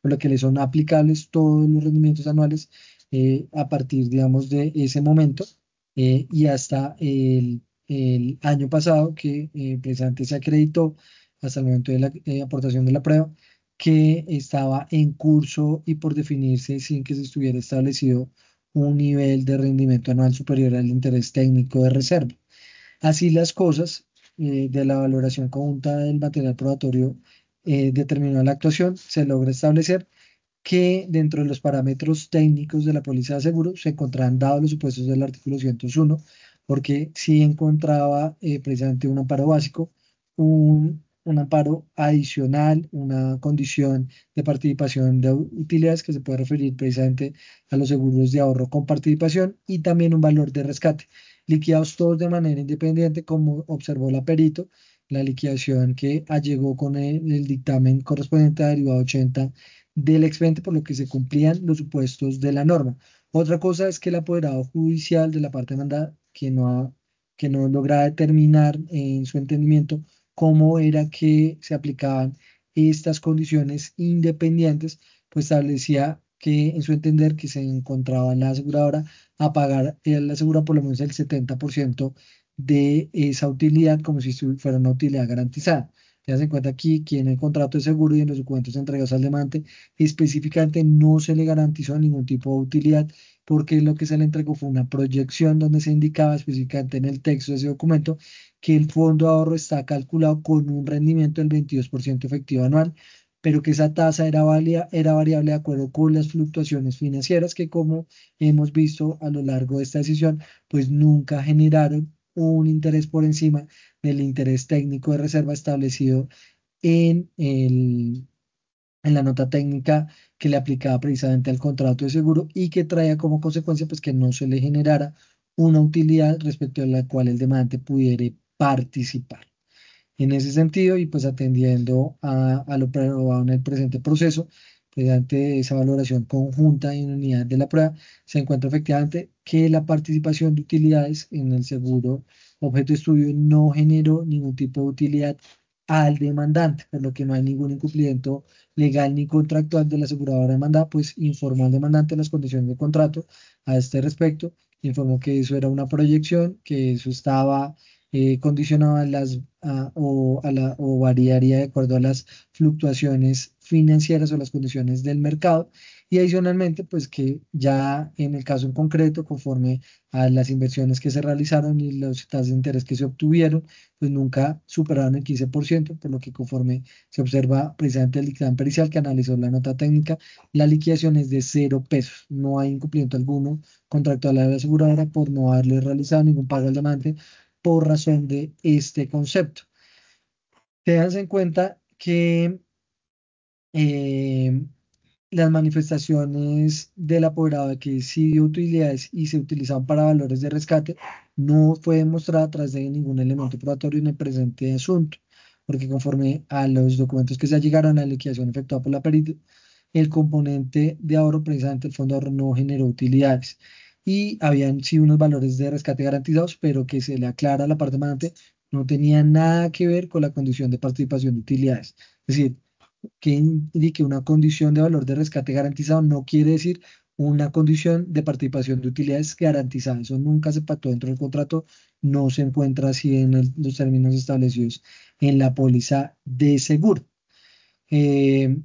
por lo que le son aplicables todos los rendimientos anuales eh, a partir, digamos, de ese momento eh, y hasta el, el año pasado que eh, precisamente se acreditó hasta el momento de la eh, aportación de la prueba que estaba en curso y por definirse sin que se estuviera establecido un nivel de rendimiento anual superior al interés técnico de reserva. Así las cosas, eh, de la valoración conjunta del material probatorio eh, determinó la actuación, se logra establecer que dentro de los parámetros técnicos de la póliza de seguro se encontraban dados los supuestos del artículo ciento uno, porque sí encontraba eh, precisamente un amparo básico, un, un amparo adicional, una condición de participación de utilidades que se puede referir precisamente a los seguros de ahorro con participación y también un valor de rescate, liquidados todos de manera independiente, como observó la perito, la liquidación que allegó con el, el dictamen correspondiente a derivado ochenta del expediente, por lo que se cumplían los supuestos de la norma. Otra cosa es que el apoderado judicial de la parte demandada, que no, ha- que no logra determinar en su entendimiento cómo era que se aplicaban estas condiciones independientes, pues establecía que en su entender que se encontraba la aseguradora a pagar eh, la aseguradora por lo menos el setenta por ciento de esa utilidad como si estu- fuera una utilidad garantizada. Tengan en cuenta aquí que en el contrato de seguro y en los documentos entregados al demandante específicamente no se le garantizó ningún tipo de utilidad porque lo que se le entregó fue una proyección donde se indicaba específicamente en el texto de ese documento que el fondo de ahorro está calculado con un rendimiento del veintidós por ciento efectivo anual, pero que esa tasa era, valia- era variable de acuerdo con las fluctuaciones financieras que, como hemos visto a lo largo de esta decisión, pues nunca generaron un interés por encima del interés técnico de reserva establecido en el, en la nota técnica que le aplicaba precisamente al contrato de seguro y que traía como consecuencia pues que no se le generara una utilidad respecto a la cual el demandante pudiera participar. En ese sentido, y pues atendiendo a, a lo probado en el presente proceso, pues ante esa valoración conjunta y en unidad de la prueba, se encuentra efectivamente que la participación de utilidades en el seguro objeto de estudio no generó ningún tipo de utilidad al demandante, por lo que no hay ningún incumplimiento legal ni contractual de la aseguradora demandada, pues informó al demandante las condiciones del contrato a este respecto, informó que eso era una proyección, que eso estaba eh, condicionado a las a- o, a la, o variaría de acuerdo a las fluctuaciones financieras o las condiciones del mercado. Y adicionalmente, pues que ya en el caso en concreto, conforme a las inversiones que se realizaron y las tasas de interés que se obtuvieron, pues nunca superaron el quince por ciento, por lo que conforme se observa precisamente el dictamen pericial que analizó la nota técnica, la liquidación es de cero pesos. No hay incumplimiento alguno contractual a la aseguradora por no haberle realizado ningún pago al demandante por razón de este concepto. Tengan en cuenta que eh, las manifestaciones del apoderado de que sí dio utilidades y se utilizaban para valores de rescate no fue demostrada a través de ningún elemento probatorio en el presente asunto, porque conforme a los documentos que se llegaron a la liquidación efectuada por la perita, el componente de ahorro, precisamente el fondo de ahorro, no generó utilidades. Y habían sí unos valores de rescate garantizados, pero que se le aclara a la parte demandante, no tenía nada que ver con la condición de participación de utilidades. Es decir, que indique una condición de valor de rescate garantizado no quiere decir una condición de participación de utilidades garantizada. Eso nunca se pactó dentro del contrato, no se encuentra así en el- los términos establecidos en la póliza de seguro. Eh,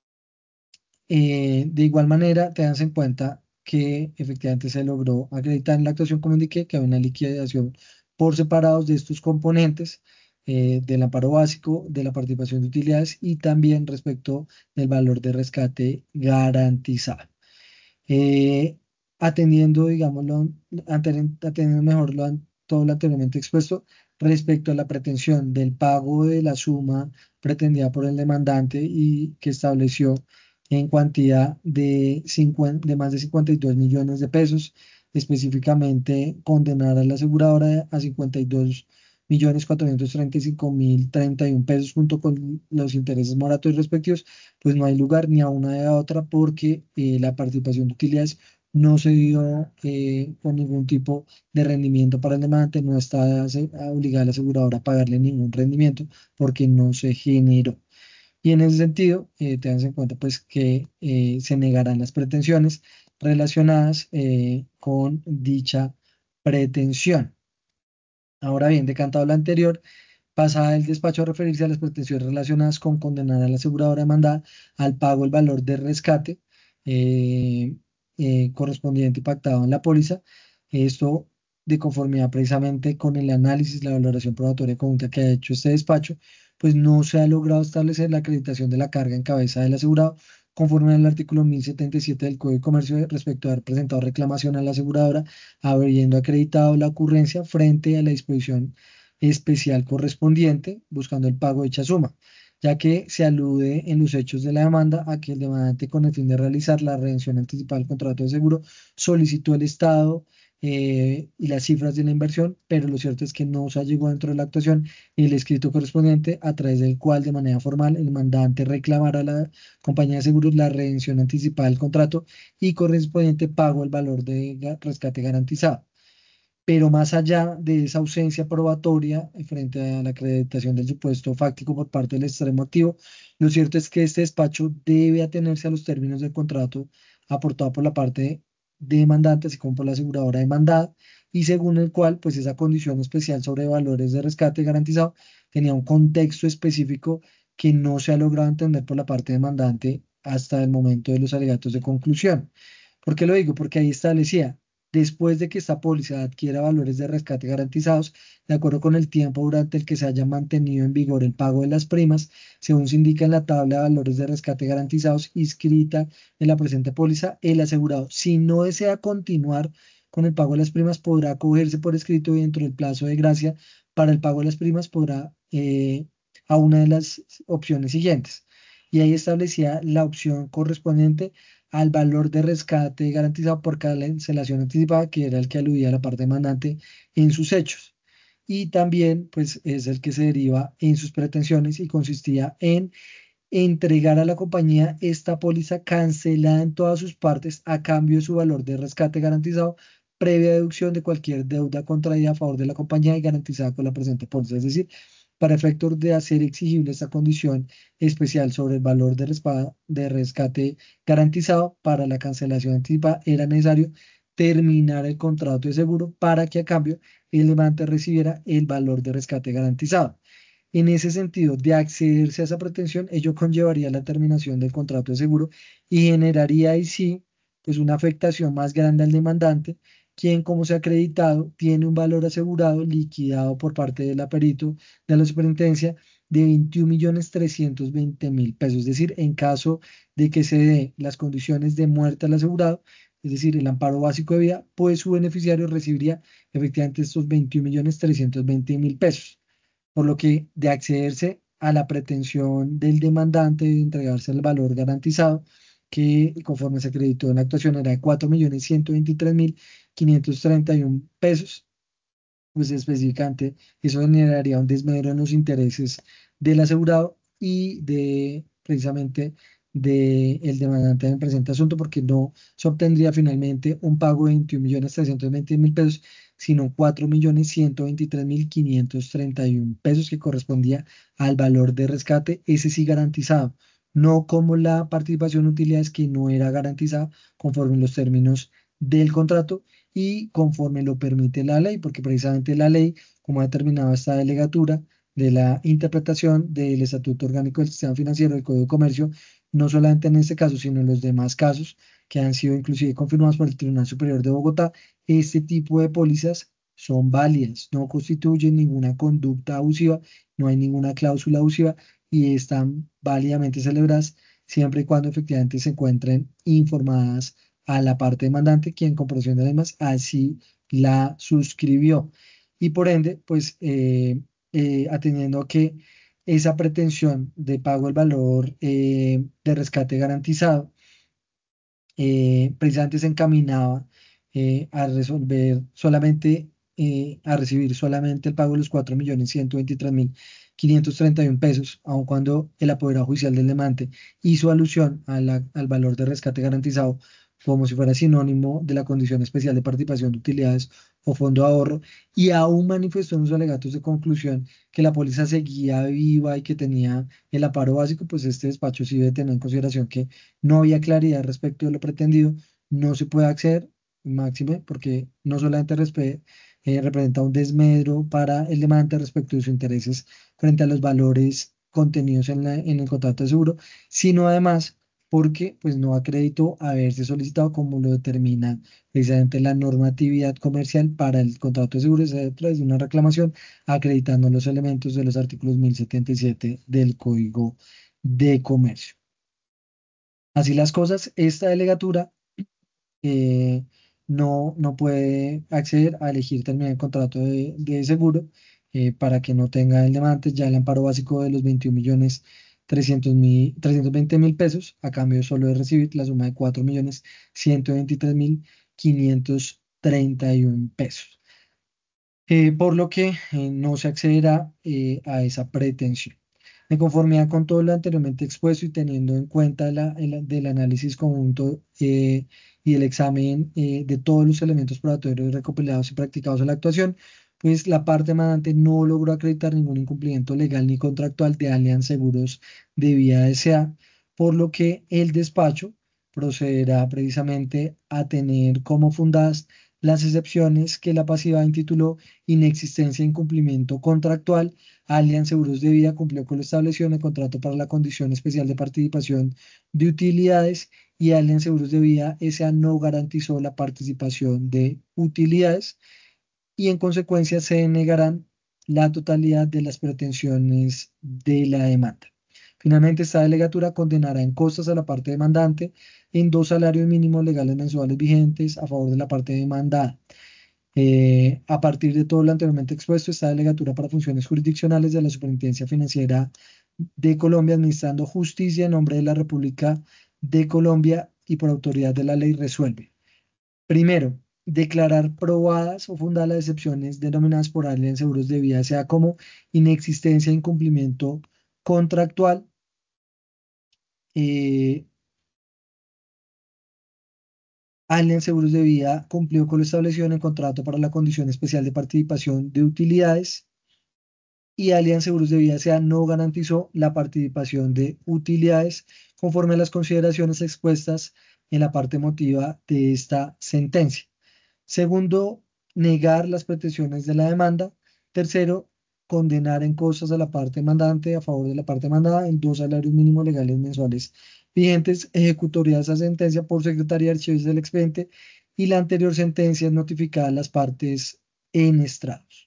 eh, de igual manera, tenganse en cuenta que efectivamente se logró acreditar en la actuación, como indiqué, que había una liquidación por separados de estos componentes eh, del amparo básico, de la participación de utilidades y también respecto del valor de rescate garantizado. Eh, atendiendo, digámoslo, aten- atendiendo mejor lo an- todo lo anteriormente expuesto respecto a la pretensión del pago de la suma pretendida por el demandante y que estableció en cuantía de, cincuenta de más de cincuenta y dos millones de pesos, específicamente condenar a la aseguradora a cincuenta y dos millones cuatrocientos treinta y cinco mil treinta y uno pesos junto con los intereses moratorios respectivos, pues no hay lugar ni a una ni a otra porque eh, la participación de utilidades no se dio eh, con ningún tipo de rendimiento para el demandante, no está ase- obligada la aseguradora a pagarle ningún rendimiento porque no se generó. Y en ese sentido, eh, tengas en cuenta pues que eh, se negarán las pretensiones relacionadas eh, con dicha pretensión. Ahora bien, decantado lo anterior, pasa el despacho a referirse a las pretensiones relacionadas con condenar a la aseguradora demandada al pago del valor de rescate eh, eh, correspondiente y pactado en la póliza. Esto de conformidad precisamente con el análisis, la valoración probatoria conjunta que ha hecho este despacho, pues no se ha logrado establecer la acreditación de la carga en cabeza del asegurado conforme al artículo mil setenta y siete del Código de Comercio respecto a haber presentado reclamación a la aseguradora, habiendo acreditado la ocurrencia frente a la disposición especial correspondiente, buscando el pago de dicha suma, ya que se alude en los hechos de la demanda a que el demandante, con el fin de realizar la redención anticipada del contrato de seguro, solicitó el estado eh, y las cifras de la inversión, pero lo cierto es que no se llegó dentro de la actuación el escrito correspondiente a través del cual de manera formal el mandante reclamará a la compañía de seguros la redención anticipada del contrato y correspondiente pago el valor de ga- rescate garantizado. Pero más allá de esa ausencia probatoria eh, frente a la acreditación del supuesto fáctico por parte del extremo activo, lo cierto es que este despacho debe atenerse a los términos del contrato aportado por la parte demandante, así como por la aseguradora demandada, y según el cual, pues esa condición especial sobre valores de rescate garantizado tenía un contexto específico que no se ha logrado entender por la parte demandante hasta el momento de los alegatos de conclusión. ¿Por qué lo digo? Porque ahí establecía después de que esta póliza adquiera valores de rescate garantizados, de acuerdo con el tiempo durante el que se haya mantenido en vigor el pago de las primas, según se indica en la tabla de valores de rescate garantizados inscrita en la presente póliza, el asegurado, si no desea continuar con el pago de las primas, podrá acogerse por escrito y dentro del plazo de gracia para el pago de las primas podrá eh, a una de las opciones siguientes. Y ahí establecía la opción correspondiente al valor de rescate garantizado por cancelación anticipada, que era el que aludía a la parte demandante en sus hechos. Y también, pues, es el que se deriva en sus pretensiones y consistía en entregar a la compañía esta póliza cancelada en todas sus partes a cambio de su valor de rescate garantizado, previa deducción de cualquier deuda contraída a favor de la compañía y garantizada con la presente póliza. Es decir, para efectos de hacer exigible esta condición especial sobre el valor de, respa- de rescate garantizado para la cancelación anticipada, era necesario terminar el contrato de seguro para que a cambio el levante recibiera el valor de rescate garantizado. En ese sentido, de accederse a esa pretensión, ello conllevaría la terminación del contrato de seguro y generaría ahí sí, pues una afectación más grande al demandante, quien, como se ha acreditado, tiene un valor asegurado liquidado por parte del aperito de la superintendencia de veintiún millones trescientos veinte mil pesos. Es decir, en caso de que se dé las condiciones de muerte al asegurado, es decir, el amparo básico de vida, pues su beneficiario recibiría efectivamente estos veintiún millones trescientos veinte mil pesos, por lo que de accederse a la pretensión del demandante de entregarse el valor garantizado, que conforme se acreditó en la actuación era de cuatro millones ciento veintitrés mil quinientos treinta y uno pesos, pues específicamente eso generaría un desmedro en los intereses del asegurado y de precisamente del demandante en el presente asunto, porque no se obtendría finalmente un pago de veintiún millones trescientos veinte mil pesos, sino cuatro millones ciento veintitrés mil quinientos treinta y uno pesos que correspondía al valor de rescate, ese sí garantizado, no como la participación en utilidades que no era garantizada conforme los términos del contrato y conforme lo permite la ley, porque precisamente la ley, como ha determinado esta delegatura de la interpretación del Estatuto Orgánico del Sistema Financiero del Código de Comercio, no solamente en este caso, sino en los demás casos que han sido inclusive confirmados por el Tribunal Superior de Bogotá, este tipo de pólizas son válidas, no constituyen ninguna conducta abusiva, no hay ninguna cláusula abusiva y están válidamente celebradas siempre y cuando efectivamente se encuentren informadas a la parte demandante, quien con protección de las mismas así la suscribió. Y por ende, pues eh, eh, atendiendo a que esa pretensión de pago del valor eh, de rescate garantizado eh, precisamente se encaminaba eh, a resolver solamente, eh, a recibir solamente el pago de los cuatro millones ciento veintitrés mil quinientos treinta y uno pesos, aun cuando el apoderado judicial del demandante hizo alusión a la- al valor de rescate garantizado como si fuera sinónimo de la condición especial de participación de utilidades o fondo de ahorro, y aún manifestó en sus alegatos de conclusión que la póliza seguía viva y que tenía el amparo básico. Pues este despacho sí debe tener en consideración que no había claridad respecto de lo pretendido, no se puede acceder, máxime, porque no solamente respe- eh, representa un desmedro para el demandante respecto de sus intereses frente a los valores contenidos en, la- en el contrato de seguro, sino además porque pues no acreditó haberse solicitado como lo determina precisamente la normatividad comercial para el contrato de seguro, es a través de una reclamación acreditando los elementos de los artículos mil setenta y siete del Código de Comercio. Así las cosas, esta delegatura eh, no, no puede acceder a elegir terminar el contrato de, de seguro eh, para que no tenga el demandante ya el amparo básico de los veintiún millones trescientos mil, trescientos veinte mil pesos, a cambio solo de recibir la suma de cuatro millones ciento veintitrés mil quinientos treinta y uno pesos. Eh, por lo que eh, no se accederá eh, a esa pretensión. De conformidad con todo lo anteriormente expuesto y teniendo en cuenta la, el, del análisis conjunto eh, y el examen eh, de todos los elementos probatorios recopilados y practicados en la actuación, pues la parte demandante no logró acreditar ningún incumplimiento legal ni contractual de Allianz Seguros de Vía S A, por lo que el despacho procederá precisamente a tener como fundadas las excepciones que la pasiva intituló inexistencia de incumplimiento contractual. Allianz Seguros de Vida cumplió con lo establecido en el contrato para la condición especial de participación de utilidades, y Allianz Seguros de Vida S A no garantizó la participación de utilidades, y en consecuencia se denegarán la totalidad de las pretensiones de la demanda. Finalmente, esta delegatura condenará en costas a la parte demandante en dos salarios mínimos legales mensuales vigentes a favor de la parte demandada. Eh, a partir de todo lo anteriormente expuesto, esta delegatura para funciones jurisdiccionales de la Superintendencia Financiera de Colombia, administrando justicia en nombre de la República de Colombia y por autoridad de la ley, resuelve. Primero, declarar probadas o fundadas las excepciones denominadas por Allianz en seguros de vida, sea como inexistencia de incumplimiento contractual. Eh, Allianz Seguros de Vida cumplió con lo establecido en el contrato para la condición especial de participación de utilidades, y Allianz Seguros de Vida S A no garantizó la participación de utilidades conforme a las consideraciones expuestas en la parte emotiva de esta sentencia. Segundo, negar las pretensiones de la demanda. Tercero, condenar en costas a la parte demandante a favor de la parte demandada en dos salarios mínimos legales mensuales vigentes. Ejecutoria de esa sentencia por Secretaría de Archivos del expediente, y la anterior sentencia es notificada a las partes en estrados.